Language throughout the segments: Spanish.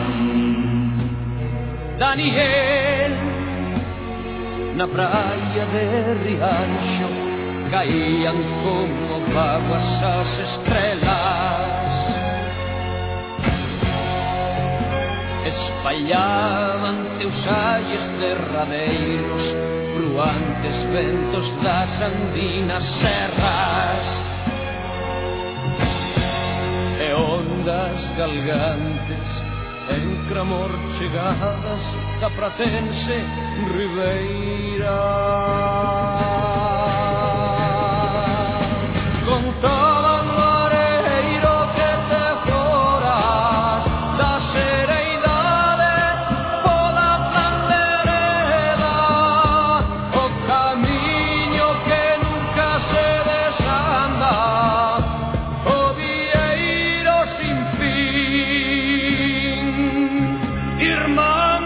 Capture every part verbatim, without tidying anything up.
Daniel, na praia de Rianxo caían como vaguas as estrelas, espallaban teus aires derradeiros, bruantes ventos das andinas serras, e ondas galgantes en clamor chegadas da pratense ribeira. Contaban o areiro que te foras da sereidade pola plandereda, o camiño que nunca se desanda, o vieiro sin fin. Irmán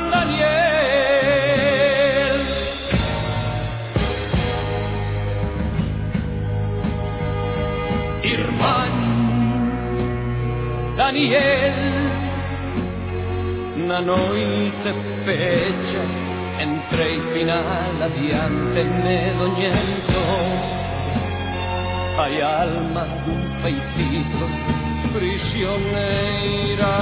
Daniel, Irmán Daniel, na noite pecha entrei final adiante medoñento, hai alma dun feitizo prisioneira.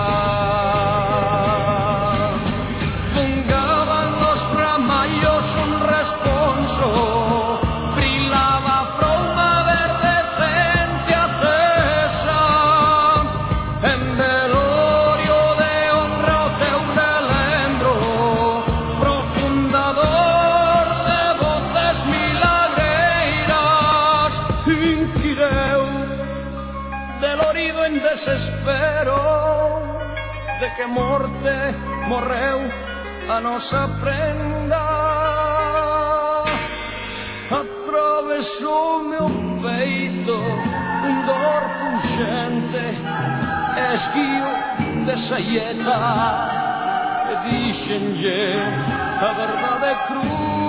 Fungaban os ramallos un responso, brilaba froma verde frente acesa, en velorio de honra o teu relembro, profunda dor de voces milagreiras, inquireu delorido en desespero de que morte morreu a nosa prenda. Atravesoume o peito un dor punxente, esguío de saeta, e dixenlle a verdade cruz.